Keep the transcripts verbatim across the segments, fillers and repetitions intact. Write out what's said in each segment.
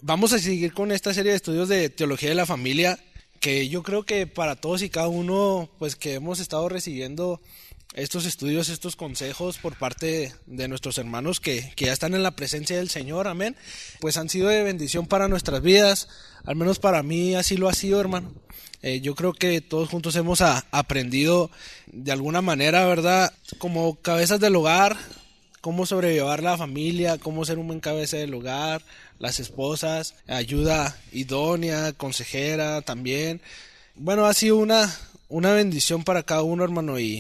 Vamos a seguir con esta serie de estudios de teología de la familia, que yo creo que para todos y cada uno, pues que hemos estado recibiendo estos estudios, estos consejos por parte de nuestros hermanos que, que ya están en la presencia del Señor, amén, pues han sido de bendición para nuestras vidas, al menos para mí así lo ha sido, hermano. Eh, yo creo que todos juntos hemos a, aprendido de alguna manera, ¿verdad?, como cabezas del hogar, cómo sobrellevar la familia, cómo ser un buen cabeza del hogar, las esposas, ayuda idónea, consejera también. Bueno, ha sido una, una bendición para cada uno, hermano, y,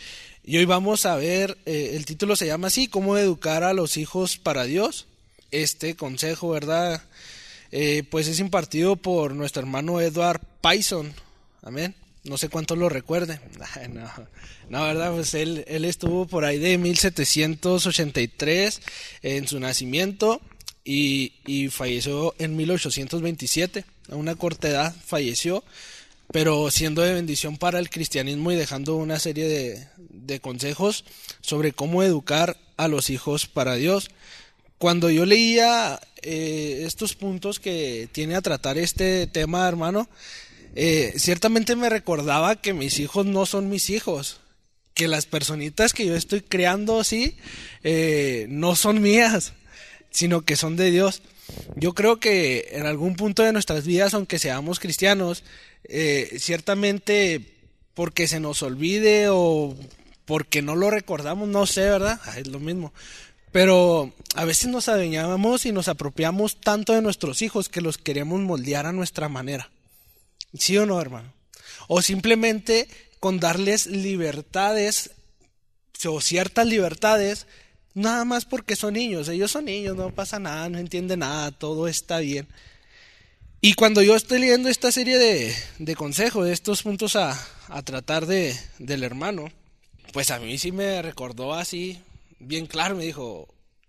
y hoy vamos a ver, eh, el título se llama así, cómo educar a los hijos para Dios. Este consejo, ¿verdad?, eh, pues es impartido por nuestro hermano Edward Payson, amén. No sé cuántos lo recuerden. No, no, verdad, pues él, él estuvo por ahí de mil setecientos ochenta y tres en su nacimiento y, y falleció en mil ochocientos veintisiete. A una corta edad falleció, pero siendo de bendición para el cristianismo y dejando una serie de, de consejos sobre cómo educar a los hijos para Dios. Cuando yo leía eh, estos puntos que tiene a tratar este tema, hermano, Eh, ciertamente me recordaba que mis hijos no son mis hijos, que las personitas que yo estoy creando así eh, no son mías, sino que son de Dios. Yo creo que en algún punto de nuestras vidas, aunque seamos cristianos, eh, ciertamente porque se nos olvide o porque no lo recordamos, no sé, ¿verdad? Ah, es lo mismo. Pero a veces nos adueñamos y nos apropiamos tanto de nuestros hijos que los queremos moldear a nuestra manera. ¿Sí o no, hermano? O simplemente con darles libertades o ciertas libertades, nada más porque son niños. Ellos son niños, no pasa nada, no entienden nada, todo está bien. Y cuando yo estoy leyendo esta serie de, de consejos, de estos puntos a, a tratar de, del hermano, pues a mí sí me recordó así, bien claro, me dijo: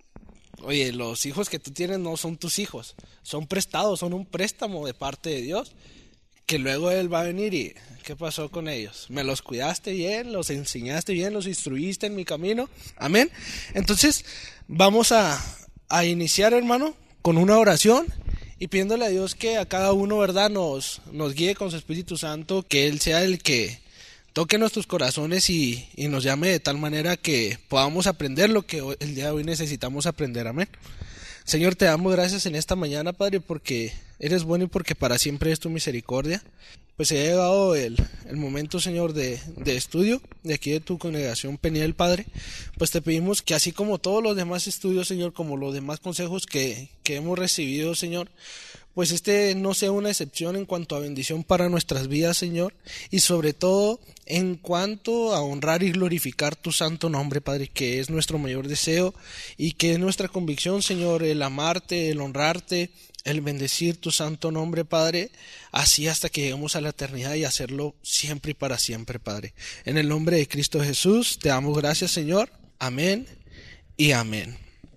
oye, los hijos que tú tienes no son tus hijos, son prestados, son un préstamo de parte de Dios, que luego Él va a venir y ¿qué pasó con ellos? ¿Me los cuidaste bien? ¿Los enseñaste bien? ¿Los instruiste en mi camino? Amén. Entonces vamos a, a iniciar, hermano, con una oración y pidiéndole a Dios que a cada uno, ¿verdad?, nos, nos guíe con su Espíritu Santo, que Él sea el que toque nuestros corazones y, y nos llame de tal manera que podamos aprender lo que hoy, el día de hoy necesitamos aprender. Amén. Señor, te damos gracias en esta mañana, Padre, porque eres bueno y porque para siempre es tu misericordia. Pues se ha llegado el, el momento, Señor, de, de estudio de aquí de tu congregación Peniel, Padre. Pues te pedimos que así como todos los demás estudios, Señor, como los demás consejos que, que hemos recibido, Señor, pues este no sea una excepción en cuanto a bendición para nuestras vidas, Señor, y sobre todo en cuanto a honrar y glorificar tu santo nombre, Padre, que es nuestro mayor deseo y que es nuestra convicción, Señor, el amarte, el honrarte, el bendecir tu santo nombre, Padre, así hasta que lleguemos a la eternidad y hacerlo siempre y para siempre, Padre. En el nombre de Cristo Jesús, te damos gracias, Señor. Amén y amén.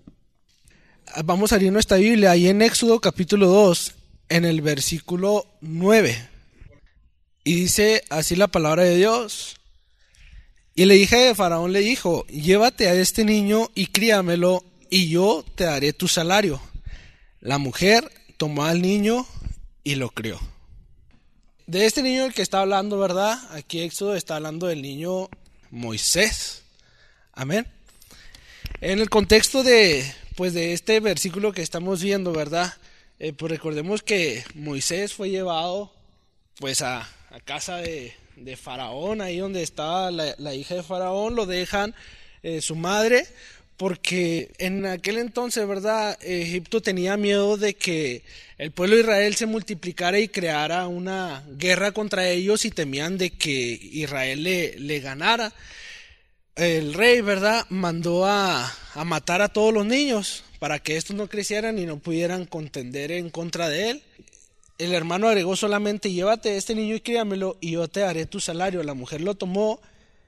Vamos a abrir nuestra Biblia ahí en Éxodo capítulo dos, en el versículo nueve. Y dice así la palabra de Dios: y la hija de Faraón le dijo: llévate a este niño y críamelo, y yo te daré tu salario. La mujer tomó al niño y lo crió. De este niño del que está hablando, ¿verdad? Aquí Éxodo está hablando del niño Moisés. Amén. En el contexto de, pues de este versículo que estamos viendo, ¿verdad? Eh, pues recordemos que Moisés fue llevado pues a, a casa de, de Faraón, ahí donde estaba la, la hija de Faraón, lo dejan eh, su madre, porque en aquel entonces, ¿verdad?, Egipto tenía miedo de que el pueblo de Israel se multiplicara y creara una guerra contra ellos y temían de que Israel le, le ganara. El rey, ¿verdad?, mandó a, a matar a todos los niños para que estos no crecieran y no pudieran contender en contra de él. El hermano agregó solamente: llévate este niño y críamelo y yo te daré tu salario. La mujer lo tomó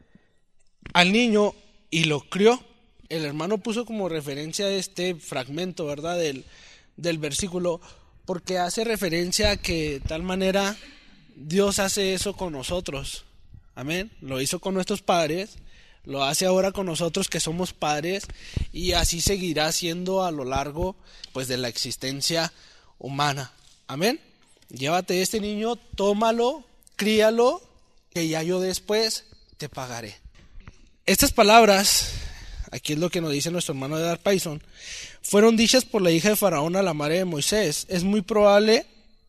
al niño y lo crió. El hermano puso como referencia este fragmento, ¿verdad?, del, del versículo, porque hace referencia a que de tal manera Dios hace eso con nosotros. Amén. Lo hizo con nuestros padres, lo hace ahora con nosotros que somos padres, y así seguirá siendo a lo largo pues de la existencia humana. Amén. Llévate este niño, tómalo, críalo, que ya yo después te pagaré. Estas palabras, aquí es lo que nos dice nuestro hermano de Dark Payson, fueron dichas por la hija de Faraón a la madre de Moisés. Es muy probable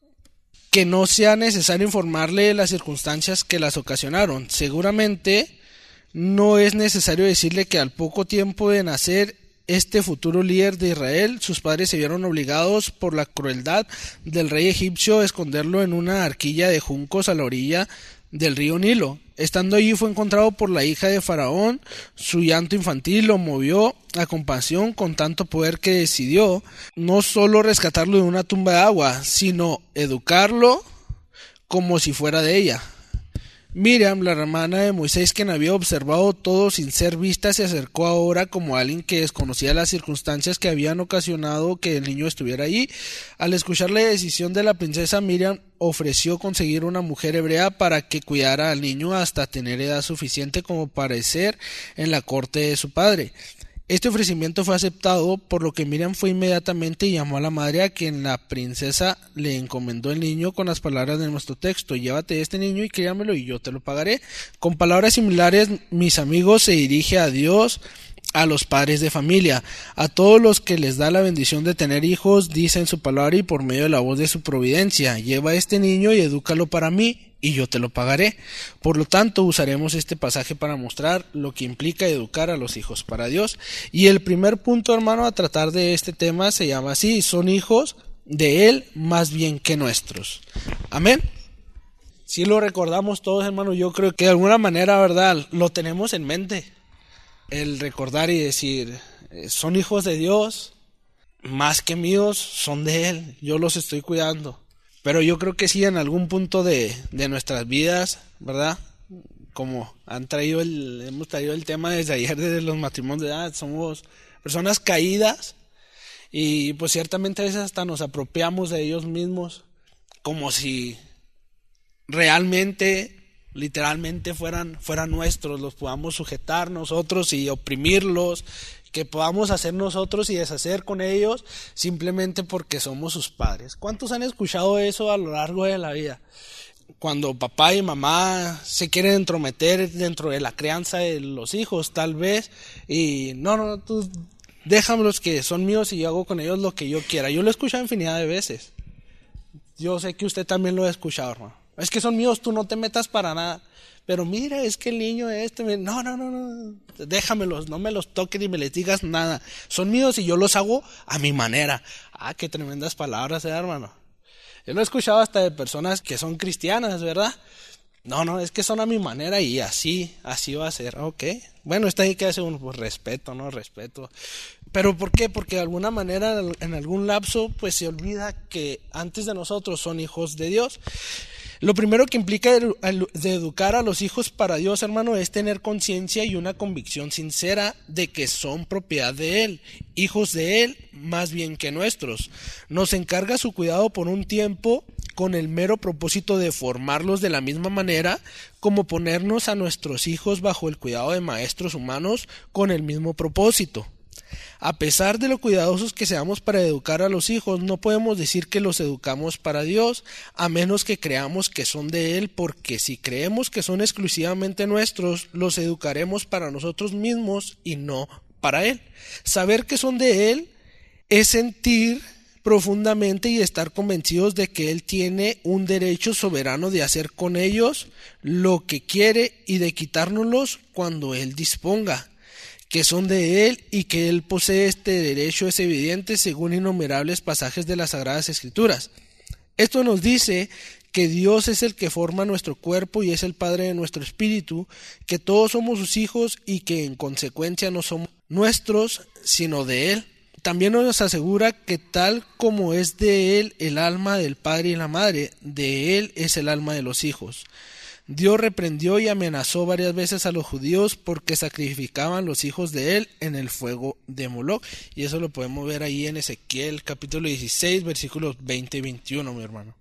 que no sea necesario informarle de las circunstancias que las ocasionaron. Seguramente no es necesario decirle que al poco tiempo de nacer este futuro líder de Israel, sus padres se vieron obligados por la crueldad del rey egipcio a esconderlo en una arquilla de juncos a la orilla del río Nilo. Estando allí fue encontrado por la hija de Faraón. Su llanto infantil lo movió a compasión con tanto poder que decidió no solo rescatarlo de una tumba de agua, sino educarlo como si fuera de ella. Miriam, la hermana de Moisés, quien había observado todo sin ser vista, se acercó ahora como alguien que desconocía las circunstancias que habían ocasionado que el niño estuviera allí. Al escuchar la decisión de la princesa, Miriam ofreció conseguir una mujer hebrea para que cuidara al niño hasta tener edad suficiente como parecer en la corte de su padre. Este ofrecimiento fue aceptado, por lo que Miriam fue inmediatamente y llamó a la madre, a quien la princesa le encomendó el niño con las palabras de nuestro texto: llévate este niño y críamelo y yo te lo pagaré. Con palabras similares, mis amigos, se dirige a Dios a los padres de familia, a todos los que les da la bendición de tener hijos, dice en su palabra y por medio de la voz de su providencia: lleva a este niño y edúcalo para mí, y yo te lo pagaré. Por lo tanto, usaremos este pasaje para mostrar lo que implica educar a los hijos para Dios. Y el primer punto, hermano, a tratar de este tema se llama así: son hijos de Él más bien que nuestros. Amén. Si lo recordamos todos, hermano, yo creo que de alguna manera, ¿verdad?, lo tenemos en mente. El recordar y decir, son hijos de Dios, más que míos, son de Él, yo los estoy cuidando. Pero yo creo que sí, en algún punto de, de nuestras vidas, ¿verdad? Como han traído el, hemos traído el tema desde ayer, desde los matrimonios de edad, somos personas caídas y pues ciertamente a veces hasta nos apropiamos de ellos mismos como si realmente, literalmente fueran, fueran nuestros, los podamos sujetar nosotros y oprimirlos, que podamos hacer nosotros y deshacer con ellos simplemente porque somos sus padres. ¿Cuántos han escuchado eso a lo largo de la vida? Cuando papá y mamá se quieren entrometer dentro de la crianza de los hijos, tal vez, y no, no, tú déjamelos que son míos y yo hago con ellos lo que yo quiera. Yo lo he escuchado infinidad de veces. Yo sé que usted también lo ha escuchado, hermano. Es que son míos, tú no te metas para nada. Pero mira, es que el niño este, me... no, no, no, no, déjamelos, no me los toques ni me les digas nada. Son míos y yo los hago a mi manera. Ah, qué tremendas palabras, ¿eh, hermano? Yo lo he escuchado hasta de personas que son cristianas, ¿verdad? No, no, es que son a mi manera y así, así va a ser. Ok, bueno, está ahí que hace uno, pues respeto, ¿no? Respeto. ¿Pero por qué? Porque de alguna manera, en algún lapso, pues se olvida que antes de nosotros son hijos de Dios. Lo primero que implica de educar a los hijos para Dios, hermano, es tener conciencia y una convicción sincera de que son propiedad de Él, hijos de Él más bien que nuestros. Nos encarga su cuidado por un tiempo con el mero propósito de formarlos de la misma manera como ponernos a nuestros hijos bajo el cuidado de maestros humanos con el mismo propósito. A pesar de lo cuidadosos que seamos para educar a los hijos, no podemos decir que los educamos para Dios, a menos que creamos que son de Él, porque si creemos que son exclusivamente nuestros, los educaremos para nosotros mismos y no para Él. Saber que son de Él es sentir profundamente y estar convencidos de que Él tiene un derecho soberano de hacer con ellos lo que quiere y de quitárnoslos cuando Él disponga. Que son de Él y que Él posee este derecho es evidente según innumerables pasajes de las Sagradas Escrituras. Esto nos dice que Dios es el que forma nuestro cuerpo y es el Padre de nuestro espíritu, que todos somos sus hijos y que en consecuencia no somos nuestros, sino de Él. También nos asegura que tal como es de Él el alma del Padre y la Madre, de Él es el alma de los hijos. Dios reprendió y amenazó varias veces a los judíos porque sacrificaban los hijos de Él en el fuego de Moloc. Y eso lo podemos ver ahí en Ezequiel capítulo dieciséis, versículos veinte y veintiuno, mi hermano.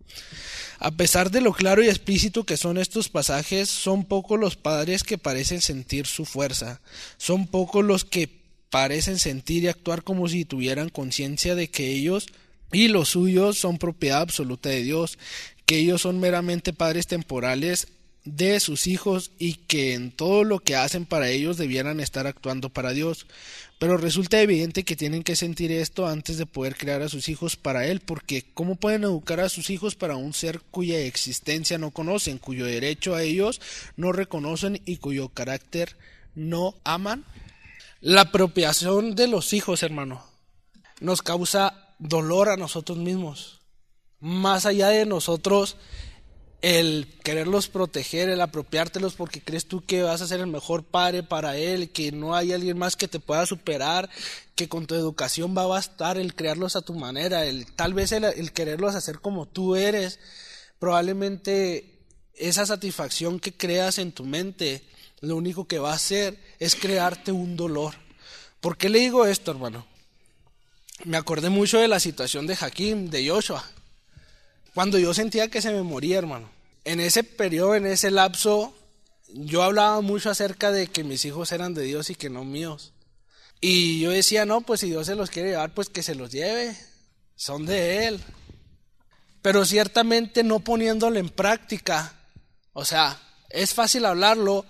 A pesar de lo claro y explícito que son estos pasajes, son pocos los padres que parecen sentir su fuerza. Son pocos los que parecen sentir y actuar como si tuvieran conciencia de que ellos y los suyos son propiedad absoluta de Dios, que ellos son meramente padres temporales de sus hijos y que en todo lo que hacen para ellos debieran estar actuando para Dios. Pero resulta evidente que tienen que sentir esto antes de poder crear a sus hijos para Él, porque ¿cómo pueden educar a sus hijos para un ser cuya existencia no conocen, cuyo derecho a ellos no reconocen y cuyo carácter no aman? La apropiación de los hijos, hermano, nos causa dolor a nosotros mismos. Más allá de nosotros, el quererlos proteger, el apropiártelos porque crees tú que vas a ser el mejor padre para él, que no hay alguien más que te pueda superar, que con tu educación va a bastar el crearlos a tu manera, el tal vez el, el quererlos hacer como tú eres. Probablemente esa satisfacción que creas en tu mente, lo único que va a hacer es crearte un dolor. ¿Por qué le digo esto, hermano? Me acordé mucho de la situación de Jaquín, de Joshua. Cuando yo sentía que se me moría, hermano. En ese periodo, en ese lapso, yo hablaba mucho acerca de que mis hijos eran de Dios y que no míos. Y yo decía, no, pues si Dios se los quiere llevar, pues que se los lleve. Son de Él. Pero ciertamente no poniéndolo en práctica. O sea, es fácil hablarlo,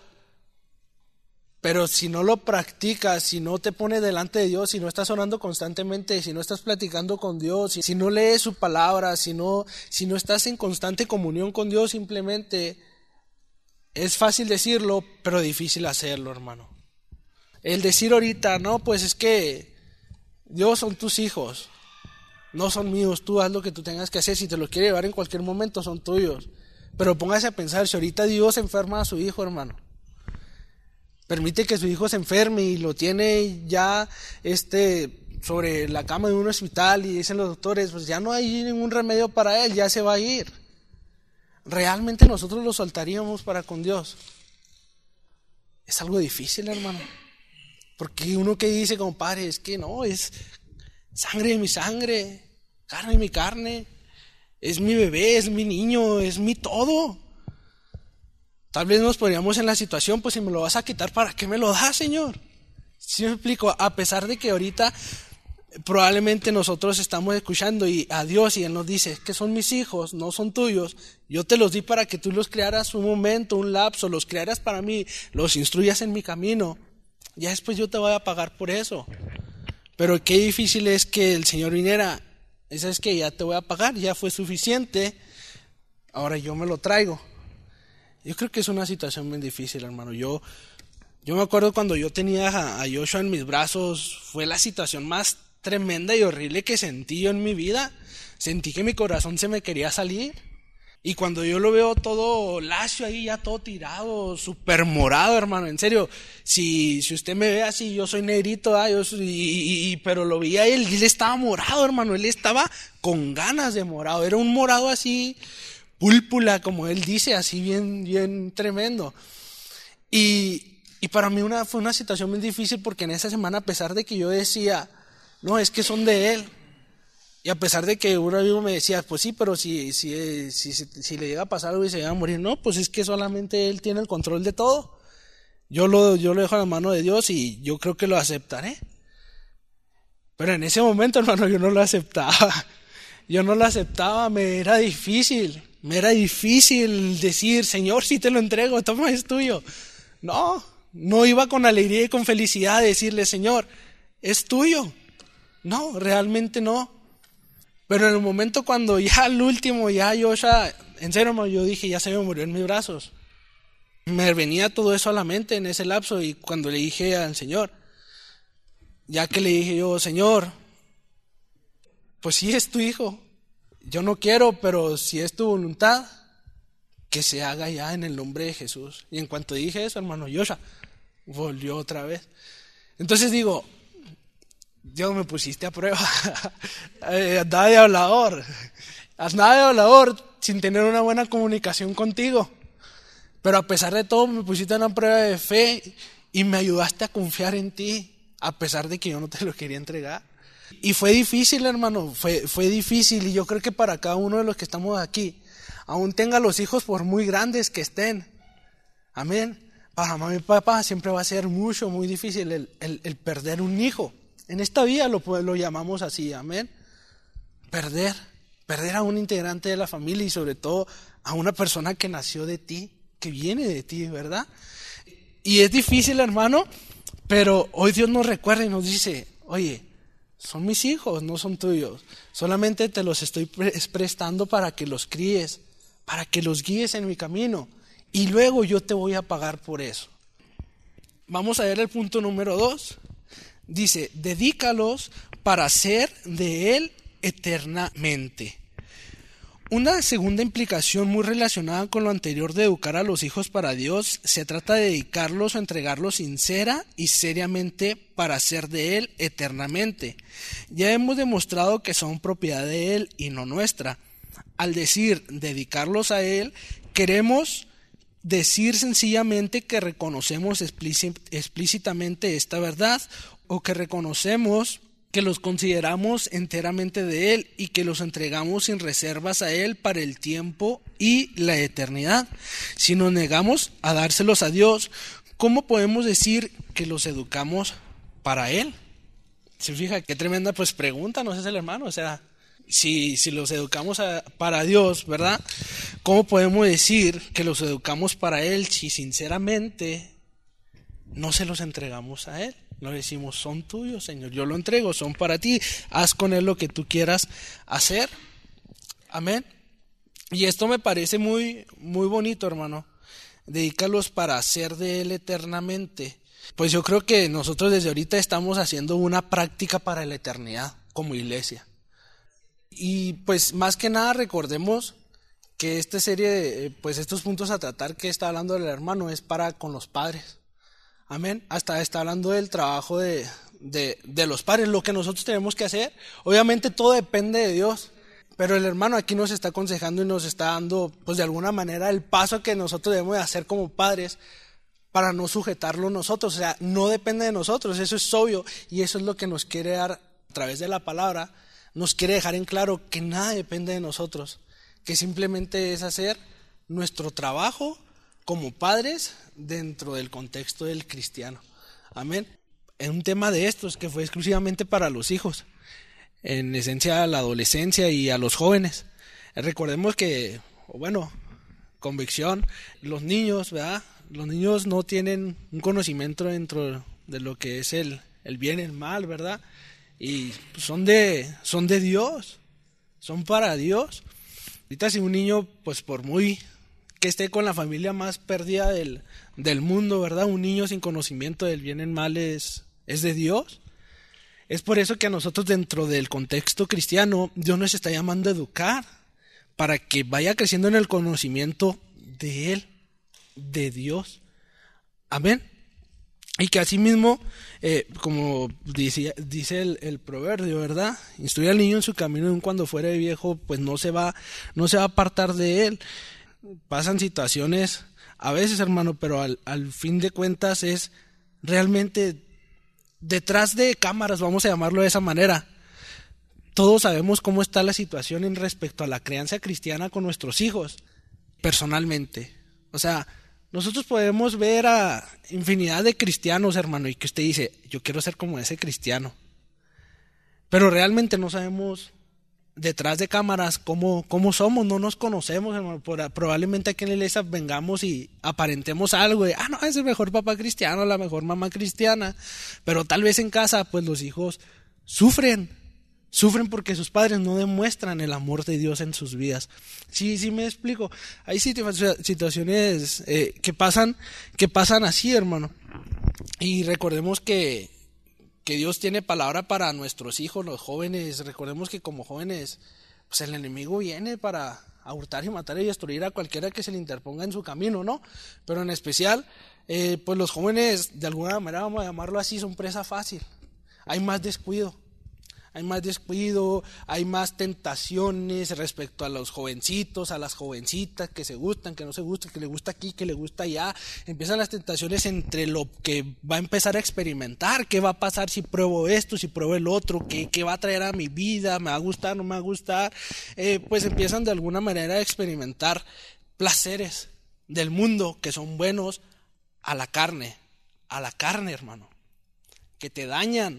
pero si no lo practicas, si no te pones delante de Dios, si no estás orando constantemente, si no estás platicando con Dios, si, si no lees su palabra, si no, si no estás en constante comunión con Dios, simplemente es fácil decirlo, pero difícil hacerlo, hermano. El decir ahorita, no, pues es que Dios son tus hijos, no son míos, tú haz lo que tú tengas que hacer, si te los quiere llevar en cualquier momento son tuyos. Pero póngase a pensar, si ahorita Dios enferma a su hijo, hermano, permite que su hijo se enferme y lo tiene ya este, sobre la cama de un hospital y dicen los doctores, pues ya no hay ningún remedio para él, ya se va a ir. ¿Realmente nosotros lo soltaríamos para con Dios? Es algo difícil, hermano. Porque uno que dice, compadre, es que no, es sangre de mi sangre, carne de mi carne, es mi bebé, es mi niño, es mi todo. Tal vez nos podríamos en la situación, pues si me lo vas a quitar, ¿para qué me lo das, Señor? ¿Sí me explico? A pesar de que ahorita probablemente nosotros estamos escuchando y a Dios y Él nos dice que son mis hijos, no son tuyos, yo te los di para que tú los crearas un momento, un lapso, los crearas para mí, los instruyas en mi camino, ya después yo te voy a pagar por eso. Pero qué difícil es que el Señor viniera, esa es que ya te voy a pagar, ya fue suficiente, ahora yo me lo traigo. Yo creo que es una situación bien difícil, hermano. Yo, yo me acuerdo cuando yo tenía a, a Joshua en mis brazos, fue la situación más tremenda y horrible que sentí yo en mi vida. Sentí que mi corazón se me quería salir. Y cuando yo lo veo todo lacio ahí, ya todo tirado, súper morado, hermano. En serio, si, si usted me ve así, yo soy negrito, ¿ah? yo soy, y, y, pero lo veía él, y él estaba morado, hermano. Él estaba con ganas de morado. Era un morado así, púrpura, como él dice, así bien, bien tremendo. Y, y para mí una, fue una situación muy difícil porque en esa semana, a pesar de que yo decía, no, es que son de él, y a pesar de que uno mismo me decía, pues sí, pero si, si, si, si, si le llega a pasar algo y se llega a morir, no, pues es que solamente él tiene el control de todo. Yo lo, yo lo dejo en la mano de Dios y yo creo que lo aceptaré. Pero en ese momento, hermano, yo no lo aceptaba. Yo no lo aceptaba, me era difícil. Me era difícil decir, Señor, si te lo entrego, toma, es tuyo. No, no iba con alegría y con felicidad a decirle, Señor, es tuyo. No, realmente no. Pero en el momento cuando ya al último, ya yo, ya, en serio, yo dije, ya se me murió en mis brazos. Me venía todo eso a la mente en ese lapso y cuando le dije al Señor, ya que le dije yo, Señor, pues sí es tu hijo. Yo no quiero, pero si es tu voluntad, que se haga ya en el nombre de Jesús. Y en cuanto dije eso, hermano, Joshua volvió otra vez. Entonces digo, Dios, me pusiste a prueba. Andaba de hablador. Andaba de hablador sin tener una buena comunicación contigo. Pero a pesar de todo, me pusiste en una prueba de fe y me ayudaste a confiar en ti, a pesar de que yo no te lo quería entregar. Y fue difícil, hermano, fue, fue difícil. Y yo creo que para cada uno de los que estamos aquí, aún tenga los hijos por muy grandes que estén, amén, para mamá y papá siempre va a ser mucho, muy difícil el, el, el perder un hijo. En esta vida lo, lo llamamos así, amén. perder, perder a un integrante de la familia y sobre todo a una persona que nació de ti, que viene de ti, ¿verdad? Y es difícil, hermano, pero hoy Dios nos recuerda y nos dice, oye, son mis hijos, no son tuyos. Solamente te los estoy pre- prestando para que los críes, para que los guíes en mi camino. Y luego yo te voy a pagar por eso. Vamos a ver el punto número dos. Dice, dedícalos para hacer de Él eternamente. Una segunda implicación muy relacionada con lo anterior de educar a los hijos para Dios, se trata de dedicarlos o entregarlos sincera y seriamente para hacer de Él eternamente. Ya hemos demostrado que son propiedad de Él y no nuestra. Al decir dedicarlos a Él, queremos decir sencillamente que reconocemos explícitamente esta verdad o que reconocemos que los consideramos enteramente de Él y que los entregamos sin reservas a Él para el tiempo y la eternidad. Si nos negamos a dárselos a Dios, ¿cómo podemos decir que los educamos para Él? ¿Se fija qué tremenda pues pregunta nos hace el hermano? O sea, si, si los educamos a, para Dios, ¿verdad? ¿Cómo podemos decir que los educamos para Él si sinceramente no se los entregamos a Él? No decimos, son tuyos, Señor, yo lo entrego, son para ti, haz con Él lo que tú quieras hacer. Amén. Y esto me parece muy, muy bonito, hermano. Dedícalos para hacer de Él eternamente. Pues yo creo que nosotros desde ahorita estamos haciendo una práctica para la eternidad como iglesia. Y pues más que nada recordemos que esta serie, pues estos puntos a tratar que está hablando el hermano es para con los padres. Amén. Hasta está hablando del trabajo de, de, de los padres, lo que nosotros tenemos que hacer. Obviamente todo depende de Dios, pero el hermano aquí nos está aconsejando y nos está dando, pues de alguna manera, el paso que nosotros debemos de hacer como padres para no sujetarlo nosotros. O sea, no depende de nosotros, eso es obvio y eso es lo que nos quiere dar a través de la palabra. Nos quiere dejar en claro que nada depende de nosotros, que simplemente es hacer nuestro trabajo como padres dentro del contexto del cristiano. Amén. Es un tema de estos que fue exclusivamente para los hijos, en esencia a la adolescencia y a los jóvenes. Recordemos que, bueno, convicción, los niños, ¿verdad? Los niños no tienen un conocimiento dentro de lo que es el, el bien y el mal, ¿verdad? Y son de, son de Dios, son para Dios. Ahorita si un niño, pues por muy que esté con la familia más perdida del, del mundo, ¿verdad? Un niño sin conocimiento del bien y el mal es, es de Dios. Es por eso que a nosotros dentro del contexto cristiano, Dios nos está llamando a educar para que vaya creciendo en el conocimiento de Él, de Dios. Amén. Y que así mismo, eh, como dice, dice el, el proverbio, ¿verdad? Instruye al niño en su camino, aun cuando fuera viejo, pues no se va, no se va a apartar de él. Pasan situaciones a veces, hermano, pero al, al fin de cuentas es realmente detrás de cámaras, vamos a llamarlo de esa manera. Todos sabemos cómo está la situación en respecto a la crianza cristiana con nuestros hijos, personalmente. O sea, nosotros podemos ver a infinidad de cristianos, hermano, y que usted dice, yo quiero ser como ese cristiano. Pero realmente no sabemos detrás de cámaras cómo, cómo somos, no nos conocemos, hermano. Por, probablemente aquí en la iglesia vengamos y aparentemos algo de, ah, no, es el mejor papá cristiano, la mejor mamá cristiana. Pero tal vez en casa, pues los hijos sufren. Sufren porque sus padres no demuestran el amor de Dios en sus vidas. Sí, sí me explico. Hay situaciones eh, que pasan, que pasan así, hermano. Y recordemos que, que Dios tiene palabra para nuestros hijos, los jóvenes. Recordemos que como jóvenes, pues el enemigo viene para a hurtar y matar y destruir a cualquiera que se le interponga en su camino, ¿no? Pero en especial, eh, pues los jóvenes, de alguna manera, vamos a llamarlo así, son presa fácil. Hay más descuido. Hay más descuido, hay más tentaciones respecto a los jovencitos, a las jovencitas que se gustan, que no se gustan, que le gusta aquí, que le gusta allá. Empiezan las tentaciones entre lo que va a empezar a experimentar, qué va a pasar si pruebo esto, si pruebo el otro, qué, qué va a traer a mi vida, me va a gustar, no me va a gustar. Eh, pues empiezan de alguna manera a experimentar placeres del mundo que son buenos a la carne, a la carne, hermano, que te dañan,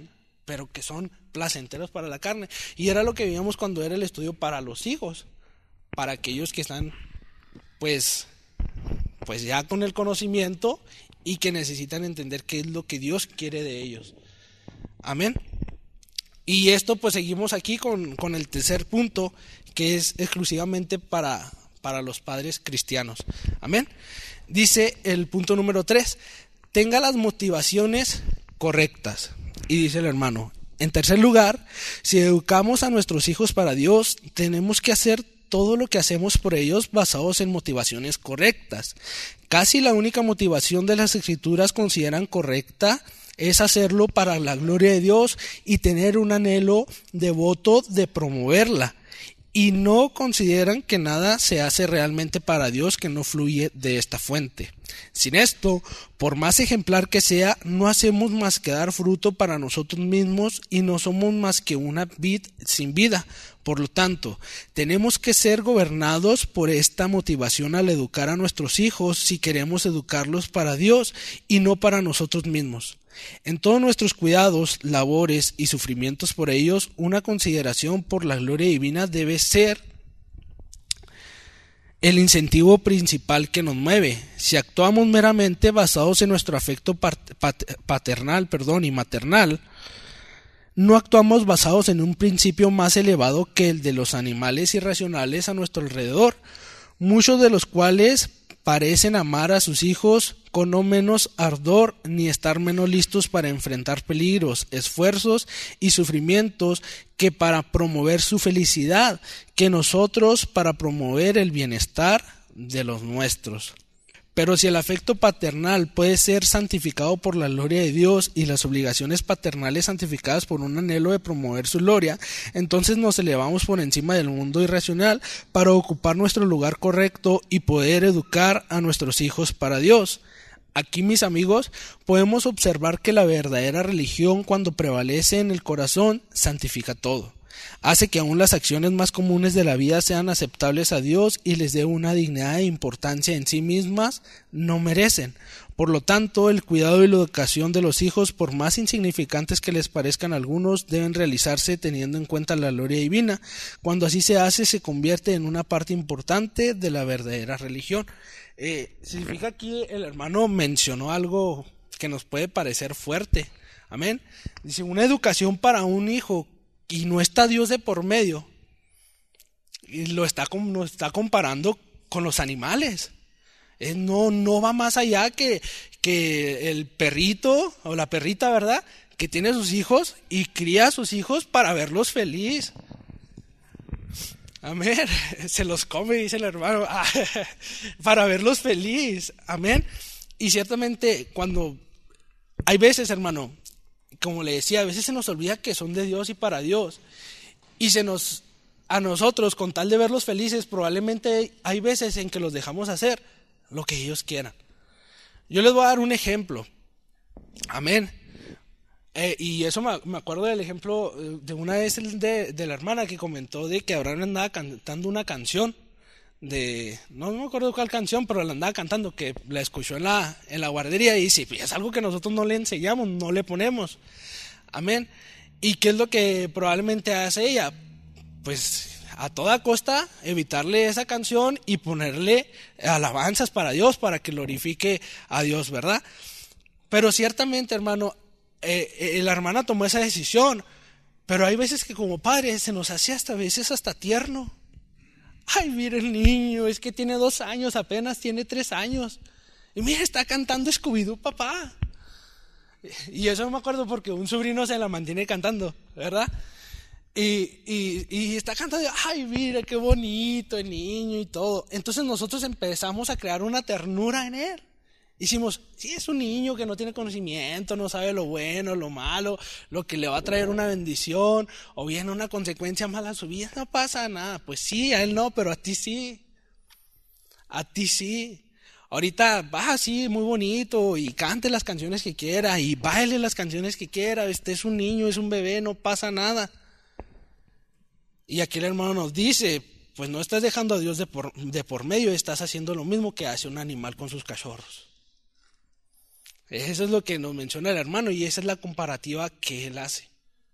pero que son placenteros para la carne. Y era lo que veíamos cuando era el estudio para los hijos, para aquellos que están pues, pues ya con el conocimiento y que necesitan entender qué es lo que Dios quiere de ellos. Amén. Y esto pues seguimos aquí con, con el tercer punto, que es exclusivamente para, para los padres cristianos. Amén. Dice el punto número tres, tenga las motivaciones correctas. Y dice el hermano, en tercer lugar, si educamos a nuestros hijos para Dios, tenemos que hacer todo lo que hacemos por ellos basados en motivaciones correctas. Casi la única motivación de las Escrituras consideran correcta es hacerlo para la gloria de Dios y tener un anhelo devoto de promoverla. Y no consideran que nada se hace realmente para Dios que no fluye de esta fuente. Sin esto, por más ejemplar que sea, no hacemos más que dar fruto para nosotros mismos y no somos más que una vid sin vida. Por lo tanto, tenemos que ser gobernados por esta motivación al educar a nuestros hijos si queremos educarlos para Dios y no para nosotros mismos. En todos nuestros cuidados, labores y sufrimientos por ellos, una consideración por la gloria divina debe ser el incentivo principal que nos mueve. Si actuamos meramente basados en nuestro afecto paternal, perdón, y maternal, no actuamos basados en un principio más elevado que el de los animales irracionales a nuestro alrededor, muchos de los cuales parecen amar a sus hijos con no menos ardor ni estar menos listos para enfrentar peligros, esfuerzos y sufrimientos que para promover su felicidad, que nosotros para promover el bienestar de los nuestros. Pero si el afecto paternal puede ser santificado por la gloria de Dios y las obligaciones paternales santificadas por un anhelo de promover su gloria, entonces nos elevamos por encima del mundo irracional para ocupar nuestro lugar correcto y poder educar a nuestros hijos para Dios. Aquí, mis amigos, podemos observar que la verdadera religión, cuando prevalece en el corazón, santifica todo. Hace que aún las acciones más comunes de la vida sean aceptables a Dios y les dé una dignidad e importancia en sí mismas no merecen. Por lo tanto, el cuidado y la educación de los hijos, por más insignificantes que les parezcan a algunos, deben realizarse teniendo en cuenta la gloria divina. Cuando así se hace, se convierte en una parte importante de la verdadera religión. Eh, significa aquí el hermano mencionó algo que nos puede parecer fuerte. Amén. Dice, una educación para un hijo y no está Dios de por medio. Y lo está, lo está comparando con los animales. Es, no, no va más allá que, que el perrito o la perrita, ¿verdad? Que tiene sus hijos y cría a sus hijos para verlos feliz. Amén. Se los come, dice el hermano, para verlos feliz. Amén. Y ciertamente cuando hay veces, hermano, como le decía, a veces se nos olvida que son de Dios y para Dios. Y se nos, a nosotros, con tal de verlos felices, probablemente hay veces en que los dejamos hacer lo que ellos quieran. Yo les voy a dar un ejemplo. Amén. Eh, y eso me, me acuerdo del ejemplo de una vez de, de la hermana que comentó de que Abraham andaba cantando una canción de, no me acuerdo cuál canción, pero la andaba cantando, que la escuchó en la, en la guardería y dice, es algo que nosotros no le enseñamos, no le ponemos. Amén. ¿Y qué es lo que probablemente hace ella? Pues a toda costa evitarle esa canción y ponerle alabanzas para Dios, para que glorifique a Dios, ¿verdad? Pero ciertamente, hermano, eh, eh, la hermana tomó esa decisión, pero hay veces que como padres se nos hace hasta a veces hasta tierno. Ay, mira el niño, es que tiene dos años, apenas tiene tres años. Y mira, está cantando Scooby-Doo, papá. Y eso me acuerdo porque un sobrino se la mantiene cantando, ¿verdad? Y, y, y está cantando, ay, mira, qué bonito el niño y todo. Entonces nosotros empezamos a crear una ternura en él. Hicimos, sí, es un niño que no tiene conocimiento, no sabe lo bueno, lo malo, lo que le va a traer una bendición o bien una consecuencia mala a su vida, no pasa nada. Pues sí, a él no, pero a ti sí. A ti sí. Ahorita va así muy bonito y cante las canciones que quiera y baile las canciones que quiera. Este es un niño, es un bebé, no pasa nada. Y aquí el hermano nos dice, pues no estás dejando a Dios de por, de por medio, estás haciendo lo mismo que hace un animal con sus cachorros. Eso es lo que nos menciona el hermano y esa es la comparativa que él hace.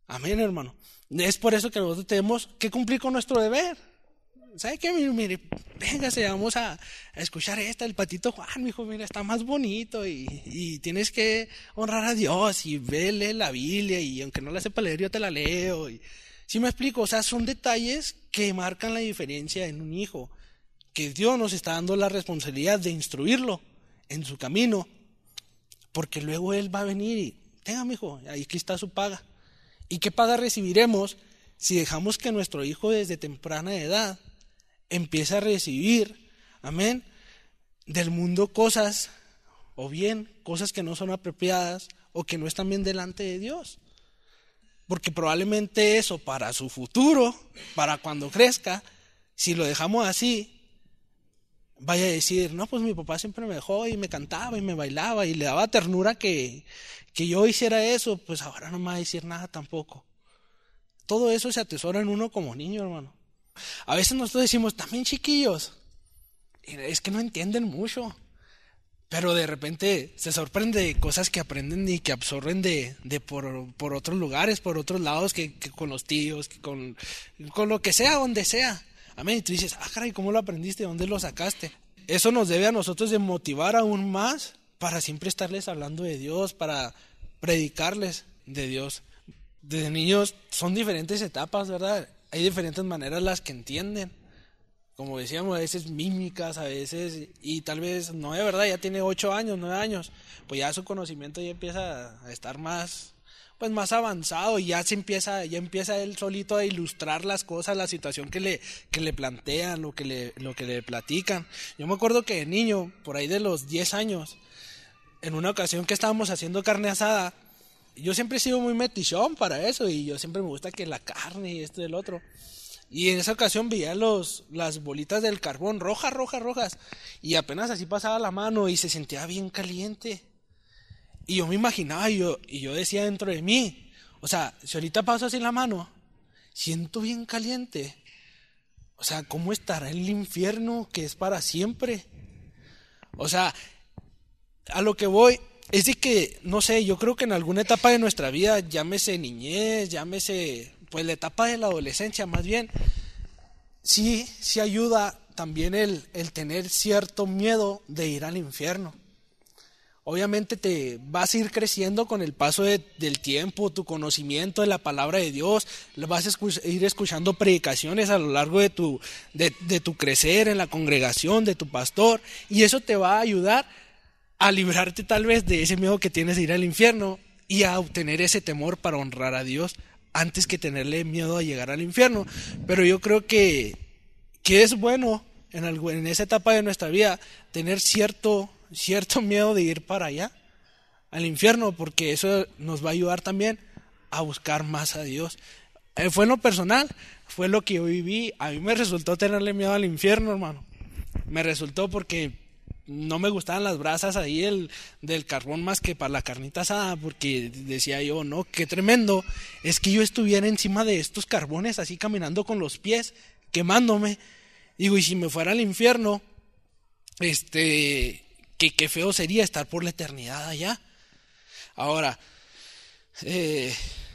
Amén, hermano. Es por eso que nosotros tenemos que cumplir con nuestro deber. ¿Sabe qué? Mire, mire, véngase, vamos a, a escuchar esta, el patito Juan, mijo, mira, está más bonito y, y tienes que honrar a Dios y vele la Biblia y aunque no la sepa leer, yo te la leo. Y, ¿sí me explico? O sea, son detalles que marcan la diferencia en un hijo, que Dios nos está dando la responsabilidad de instruirlo en su camino, porque luego Él va a venir y, tenga, mijo, aquí está su paga. ¿Y qué paga recibiremos si dejamos que nuestro hijo desde temprana edad empieza a recibir, amén, del mundo cosas, o bien cosas que no son apropiadas o que no están bien delante de Dios? Porque probablemente eso para su futuro, para cuando crezca, si lo dejamos así, vaya a decir, no, pues mi papá siempre me dejó y me cantaba y me bailaba y le daba ternura que, que yo hiciera eso, pues ahora no me va a decir nada tampoco. Todo eso se atesora en uno como niño, hermano. A veces nosotros decimos, también chiquillos, es que no entienden mucho, pero de repente se sorprende de cosas que aprenden y que absorben de, de por, por otros lugares, por otros lados, que, que con los tíos, que con, con lo que sea, donde sea. Amén. Y tú dices, ah, caray, ¿cómo lo aprendiste? ¿Dónde lo sacaste? Eso nos debe a nosotros de motivar aún más para siempre estarles hablando de Dios, para predicarles de Dios. Desde niños son diferentes etapas, ¿verdad? Hay diferentes maneras las que entienden. Como decíamos, a veces mímicas, a veces, y tal vez, no de verdad, ya tiene ocho años, nueve años, pues ya su conocimiento ya empieza a estar más, pues más avanzado y ya se empieza, ya empieza él solito a ilustrar las cosas, la situación que le, que le plantean, lo que le, lo que le platican. Yo me acuerdo que de niño, por ahí de los diez años, en una ocasión que estábamos haciendo carne asada, yo siempre he sido muy metichón para eso y yo siempre me gusta que la carne y esto y el otro. Y en esa ocasión veía los, las bolitas del carbón rojas, rojas, rojas y apenas así pasaba la mano y se sentía bien caliente. Y yo me imaginaba y yo, y yo decía dentro de mí, o sea, si ahorita paso así la mano, siento bien caliente. O sea, ¿cómo estará el infierno que es para siempre? O sea, a lo que voy es de que, no sé, yo creo que en alguna etapa de nuestra vida, llámese niñez, llámese, pues la etapa de la adolescencia más bien, sí, sí ayuda también el, el tener cierto miedo de ir al infierno. Obviamente te vas a ir creciendo con el paso de, del tiempo, tu conocimiento de la palabra de Dios, vas a escu- ir escuchando predicaciones a lo largo de tu, de, de tu crecer en la congregación, de tu pastor, y eso te va a ayudar a librarte tal vez de ese miedo que tienes de ir al infierno y a obtener ese temor para honrar a Dios antes que tenerle miedo a llegar al infierno. Pero yo creo que, que es bueno en, algo, en esa etapa de nuestra vida tener cierto, cierto miedo de ir para allá, al infierno, porque eso nos va a ayudar también a buscar más a Dios. Eh, fue en lo personal, fue lo que yo viví. A mí me resultó tenerle miedo al infierno, hermano. Me resultó porque no me gustaban las brasas ahí el, del carbón más que para la carnita asada, porque decía yo, no, qué tremendo es que yo estuviera encima de estos carbones así caminando con los pies, quemándome. Digo, y si me fuera al infierno, este, que qué feo sería estar por la eternidad allá. Ahora, eh,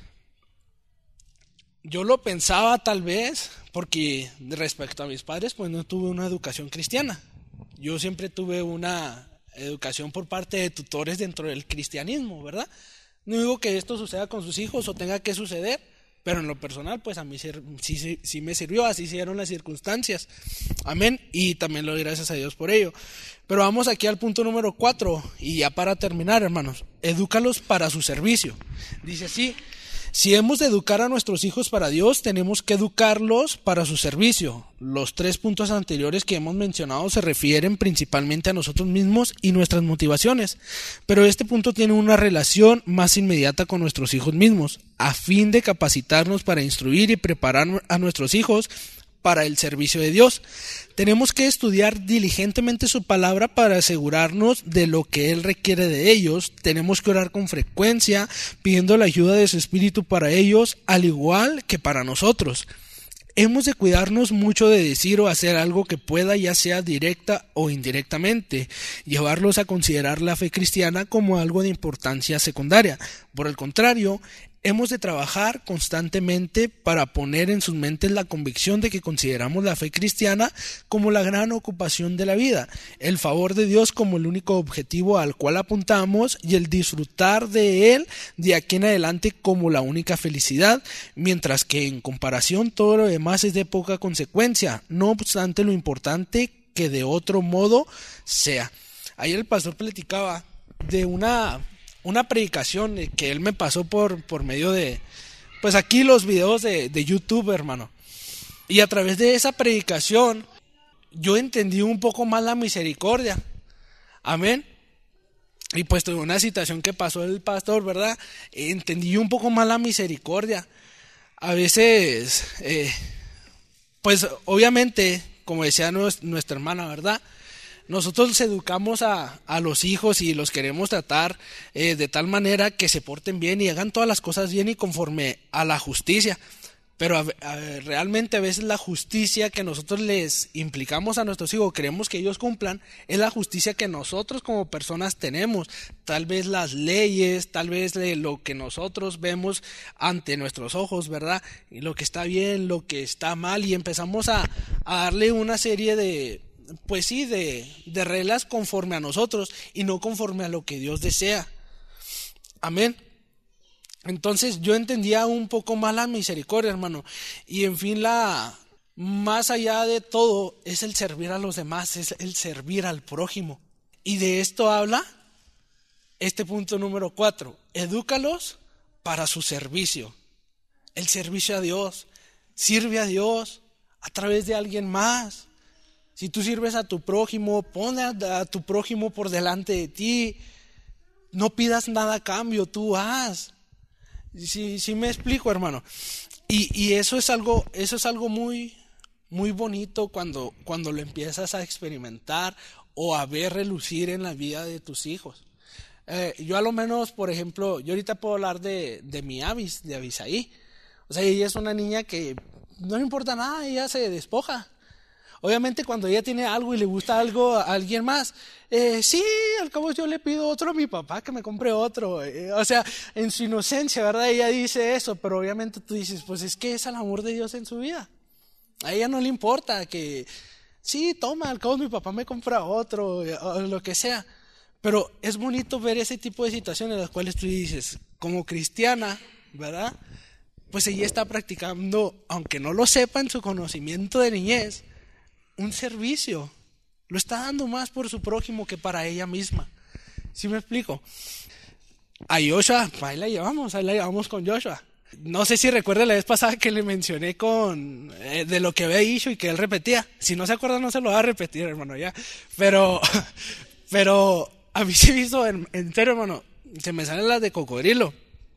yo lo pensaba tal vez, porque respecto a mis padres, pues no tuve una educación cristiana. Yo siempre tuve una educación por parte de tutores dentro del cristianismo, ¿verdad? No digo que esto suceda con sus hijos o tenga que suceder, pero en lo personal, pues a mí sí, sí, sí me sirvió, así se dieron las circunstancias. Amén, y también le doy gracias a Dios por ello. Pero vamos aquí al punto número cuatro, y ya para terminar, hermanos, edúcalos para su servicio. Dice así: si hemos de educar a nuestros hijos para Dios, tenemos que educarlos para su servicio. Los tres puntos anteriores que hemos mencionado se refieren principalmente a nosotros mismos y nuestras motivaciones, pero este punto tiene una relación más inmediata con nuestros hijos mismos, a fin de capacitarnos para instruir y preparar a nuestros hijos para el servicio de Dios. Tenemos que estudiar diligentemente su palabra para asegurarnos de lo que Él requiere de ellos. Tenemos que orar con frecuencia, pidiendo la ayuda de su Espíritu para ellos, al igual que para nosotros. Hemos de cuidarnos mucho de decir o hacer algo que pueda, ya sea directa o indirectamente, llevarlos a considerar la fe cristiana como algo de importancia secundaria. Por el contrario, hemos de trabajar constantemente para poner en sus mentes la convicción de que consideramos la fe cristiana como la gran ocupación de la vida, el favor de Dios como el único objetivo al cual apuntamos y el disfrutar de Él de aquí en adelante como la única felicidad, mientras que en comparación todo lo demás es de poca consecuencia, no obstante lo importante que de otro modo sea. Ayer el pastor platicaba de una... una predicación que él me pasó por, por medio de, pues aquí los videos de, de YouTube, hermano. Y a través de esa predicación, yo entendí un poco más la misericordia. Amén. Y pues tuve una situación que pasó el pastor, ¿verdad? Entendí un poco más la misericordia. A veces, eh, pues obviamente, como decía nuestra hermana, ¿verdad? Nosotros educamos a, a los hijos y los queremos tratar eh, de tal manera que se porten bien y hagan todas las cosas bien y conforme a la justicia. Pero a, a, realmente a veces la justicia que nosotros les implicamos a nuestros hijos, queremos que ellos cumplan, es la justicia que nosotros como personas tenemos. Tal vez las leyes, tal vez lo que nosotros vemos ante nuestros ojos, ¿verdad? Y lo que está bien, lo que está mal, y empezamos a, a darle una serie de... pues sí, de, de reglas conforme a nosotros y no conforme a lo que Dios desea. Amén. Entonces yo entendía un poco más la misericordia, hermano. Y en fin, la más allá de todo es el servir a los demás, es el servir al prójimo. Y de esto habla este punto número cuatro. Edúcalos para su servicio. El servicio a Dios. Sirve a Dios a través de alguien más. Si tú sirves a tu prójimo, pon a, a tu prójimo por delante de ti. No pidas nada a cambio, tú haz. Sí, sí me explico, hermano. Y, y eso es algo, eso es algo muy, muy bonito cuando, cuando lo empiezas a experimentar o a ver relucir en la vida de tus hijos. Eh, yo a lo menos, por ejemplo, yo ahorita puedo hablar de, de mi Avis, de Abisaí. O sea, ella es una niña que no le importa nada, ella se despoja. Obviamente cuando ella tiene algo y le gusta algo a alguien más, eh, sí, al cabo yo le pido otro a mi papá que me compre otro. Eh, o sea, en su inocencia, ¿verdad? Ella dice eso, pero obviamente tú dices, pues es que es el amor de Dios en su vida. A ella no le importa que, sí, toma, al cabo mi papá me compra otro, o lo que sea. Pero es bonito ver ese tipo de situaciones en las cuales tú dices, como cristiana, ¿verdad? Pues ella está practicando, aunque no lo sepa en su conocimiento de niñez, un servicio. Lo está dando más por su prójimo que para ella misma. ¿Sí me explico? A Joshua, ahí la llevamos, ahí la llevamos con Joshua. No sé si recuerda la vez pasada que le mencioné con eh, de lo que había dicho y que él repetía. Si no se acuerda no se lo va a repetir, hermano, ya. Pero, pero a mí se me hizo, en, en serio, hermano, se me salen las de cocodrilo.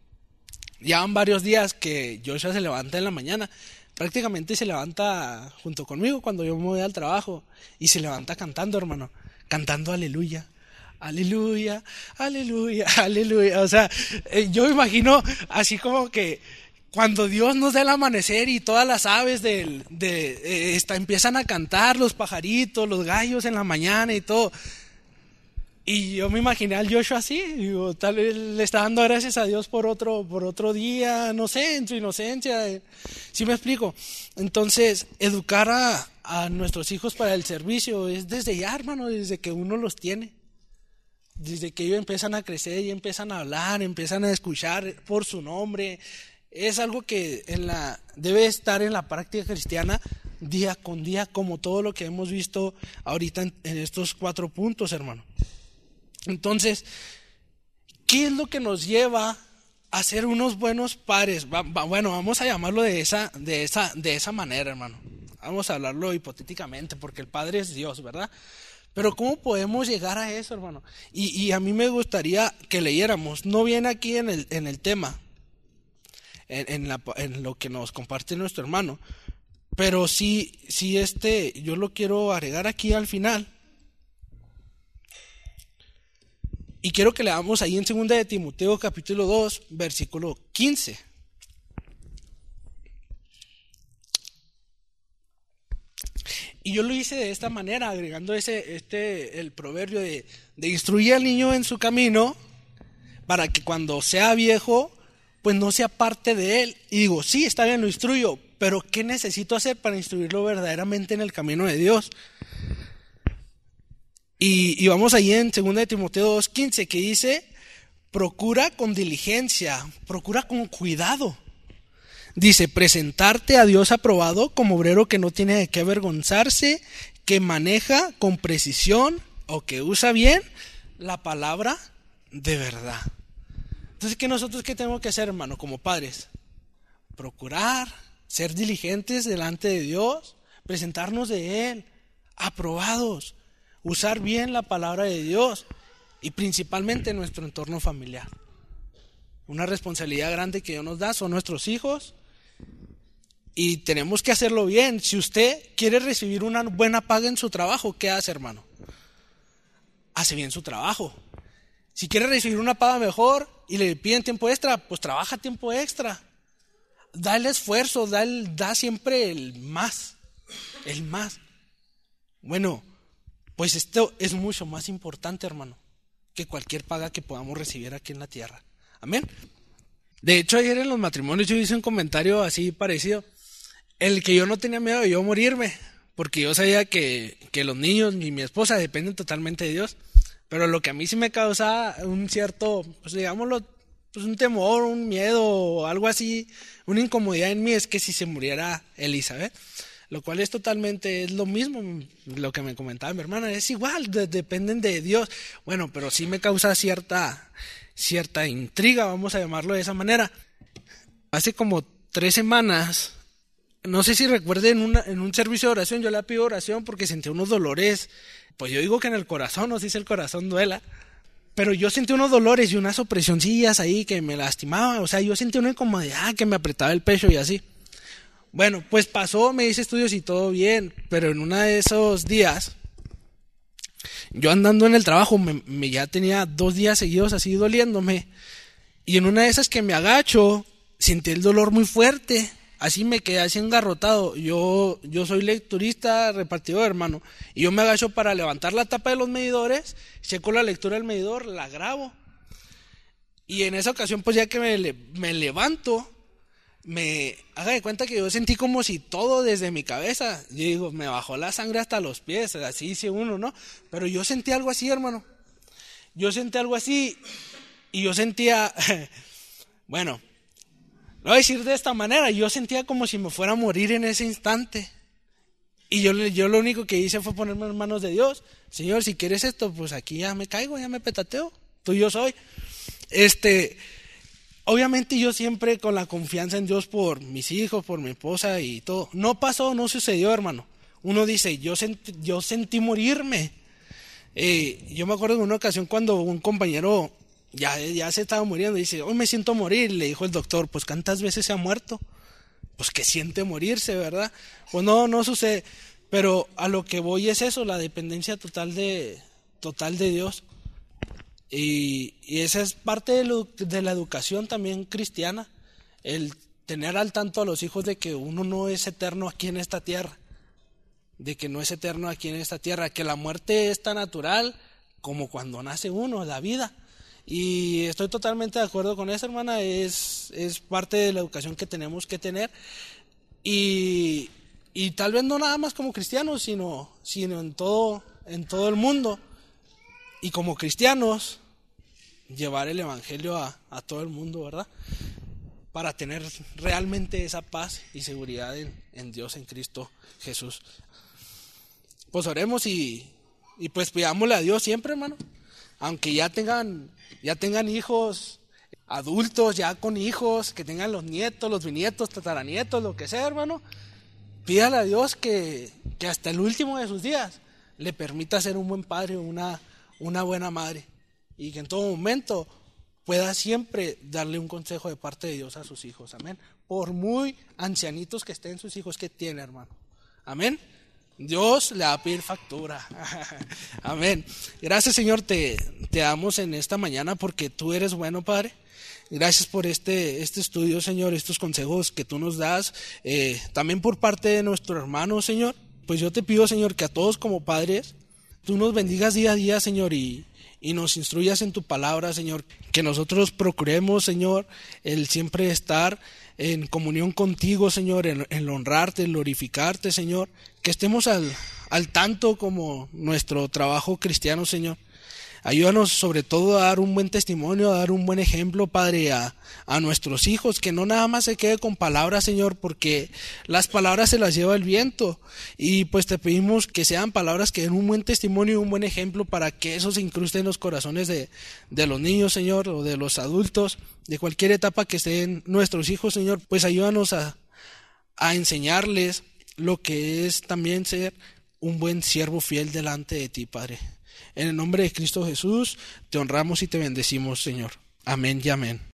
Ya van varios días que Joshua se levanta en la mañana. Prácticamente se levanta junto conmigo cuando yo me voy al trabajo y se levanta cantando, hermano, cantando aleluya, aleluya, aleluya, aleluya. O sea, eh, yo me imagino así como que cuando Dios nos da el amanecer y todas las aves del, de, eh, está, empiezan a cantar, los pajaritos, los gallos en la mañana y todo. Y yo me imaginé al Joshua así, digo, tal vez le está dando gracias a Dios por otro, por otro día, no sé, en su inocencia. ¿Sí me explico? Entonces, educar a, a nuestros hijos para el servicio es desde ya, hermano, desde que uno los tiene. Desde que ellos empiezan a crecer y empiezan a hablar, empiezan a escuchar por su nombre. Es algo que en la, debe estar en la práctica cristiana día con día, como todo lo que hemos visto ahorita en, en estos cuatro puntos, hermano. Entonces, ¿qué es lo que nos lleva a ser unos buenos padres? Va, va, bueno, vamos a llamarlo de esa, de, esa, de esa manera, hermano. Vamos a hablarlo hipotéticamente, porque el Padre es Dios, ¿verdad? Pero ¿cómo podemos llegar a eso, hermano? Y, y a mí me gustaría que leyéramos, no viene aquí en el, en el tema, en, en, la, en lo que nos comparte nuestro hermano, pero sí, sí este, yo lo quiero agregar aquí al final. Y quiero que leamos ahí en segunda de Timoteo capítulo dos, versículo quince. Y yo lo hice de esta manera, agregando ese, este, el proverbio de, de instruir al niño en su camino, para que cuando sea viejo, pues no se aparte de él. Y digo, sí, está bien, lo instruyo, pero ¿qué necesito hacer para instruirlo verdaderamente en el camino de Dios? Y, y vamos ahí en segunda de Timoteo dos quince, que dice, procura con diligencia, procura con cuidado. Dice, presentarte a Dios aprobado como obrero que no tiene de qué avergonzarse, que maneja con precisión o que usa bien la palabra de verdad. Entonces, ¿qué nosotros qué tenemos que hacer, hermano, como padres? Procurar ser diligentes delante de Dios, presentarnos de Él, aprobados, usar bien la palabra de Dios y principalmente en nuestro entorno familiar. Una responsabilidad grande que Dios nos da son nuestros hijos y tenemos que hacerlo bien. Si usted quiere recibir una buena paga en su trabajo, ¿qué hace, hermano? Hace bien su trabajo. Si quiere recibir una paga mejor y le piden tiempo extra, pues trabaja tiempo extra. Da el esfuerzo, da, el, da siempre el más, el más. Bueno, pues esto es mucho más importante, hermano, que cualquier paga que podamos recibir aquí en la tierra. Amén. De hecho, ayer en los matrimonios yo hice un comentario así parecido. El que yo no tenía miedo de yo morirme, porque yo sabía que, que los niños y mi esposa dependen totalmente de Dios. Pero lo que a mí sí me causaba un cierto, pues digámoslo, pues un temor, un miedo o algo así, una incomodidad en mí es que si se muriera Elizabeth, lo cual es totalmente, es lo mismo, lo que me comentaba mi hermana, es igual, de, dependen de Dios. Bueno, pero sí me causa cierta, cierta intriga, vamos a llamarlo de esa manera. Hace como tres semanas, no sé si recuerden, en, una, en un servicio de oración, yo le pido oración porque sentí unos dolores, pues yo digo que en el corazón, no sé si el corazón duela, pero yo sentí unos dolores y unas opresioncillas ahí que me lastimaban, o sea, yo sentí una incomodidad que me apretaba el pecho y así. Bueno, pues pasó, me hice estudios y todo bien, pero en uno de esos días, yo andando en el trabajo, me, me ya tenía dos días seguidos así doliéndome, y en una de esas que me agacho, sentí el dolor muy fuerte, así me quedé así engarrotado. Yo, yo soy lecturista, repartidor, hermano, y yo me agacho para levantar la tapa de los medidores, checo la lectura del medidor, la grabo, y en esa ocasión pues ya que me, me levanto, me haga de cuenta que yo sentí como si todo desde mi cabeza, yo digo, me bajó la sangre hasta los pies, así dice uno, ¿no? Pero yo sentí algo así, hermano, yo sentí algo así, y yo sentía, bueno, lo voy a decir de esta manera, yo sentía como si me fuera a morir en ese instante, y yo, yo lo único que hice fue ponerme en manos de Dios. Señor, si quieres esto, pues aquí ya me caigo, ya me petateo, tuyo soy, este... Obviamente yo siempre con la confianza en Dios por mis hijos, por mi esposa y todo. No pasó, no sucedió, hermano. Uno dice, yo sentí, yo sentí morirme. Eh, yo me acuerdo de una ocasión cuando un compañero ya, ya se estaba muriendo. Dice, hoy me siento morir. Le dijo el doctor, pues ¿cuántas veces se ha muerto? Pues que siente morirse, ¿verdad? Pues no, no sucede. Pero a lo que voy es eso, la dependencia total de, total de Dios. Y, y esa es parte de, lo, de la educación también cristiana, el tener al tanto a los hijos de que uno no es eterno aquí en esta tierra, de que no es eterno aquí en esta tierra, que la muerte es tan natural como cuando nace uno, la vida. Y estoy totalmente de acuerdo con eso, hermana, es, es parte de la educación que tenemos que tener. Y, y tal vez no nada más como cristianos, sino, sino en todo, en todo el mundo. Y como cristianos, llevar el evangelio a, a todo el mundo, ¿verdad? Para tener realmente esa paz y seguridad en, en Dios, en Cristo Jesús. Pues oremos y, y pues pidámosle a Dios siempre, hermano. Aunque ya tengan, ya tengan hijos adultos, ya con hijos, que tengan los nietos, los bisnietos, tataranietos, lo que sea, hermano. Pídale a Dios que, que hasta el último de sus días le permita ser un buen padre, una una buena madre, y que en todo momento pueda siempre darle un consejo de parte de Dios a sus hijos, amén, por muy ancianitos que estén sus hijos que tiene, hermano, amén. Dios le va a pedir factura. Amén. Gracias, Señor, te, te damos en esta mañana porque tú eres bueno, Padre. Gracias por este, este estudio, Señor, estos consejos que tú nos das, eh, también por parte de nuestro hermano, Señor. Pues yo te pido, Señor, que a todos como padres tú nos bendigas día a día, Señor, y, y nos instruyas en tu palabra, Señor. Que nosotros procuremos, Señor, el siempre estar en comunión contigo, Señor, en, en honrarte, en glorificarte, Señor. Que estemos al, al tanto como nuestro trabajo cristiano, Señor. Ayúdanos sobre todo a dar un buen testimonio, a dar un buen ejemplo, Padre, a, a nuestros hijos, que no nada más se quede con palabras, Señor, porque las palabras se las lleva el viento, y pues te pedimos que sean palabras que den un buen testimonio y un buen ejemplo para que eso se incruste en los corazones de, de los niños, Señor, o de los adultos, de cualquier etapa que estén nuestros hijos, Señor. Pues ayúdanos a, a enseñarles lo que es también ser un buen siervo fiel delante de ti, Padre. En el nombre de Cristo Jesús, te honramos y te bendecimos, Señor. Amén y amén.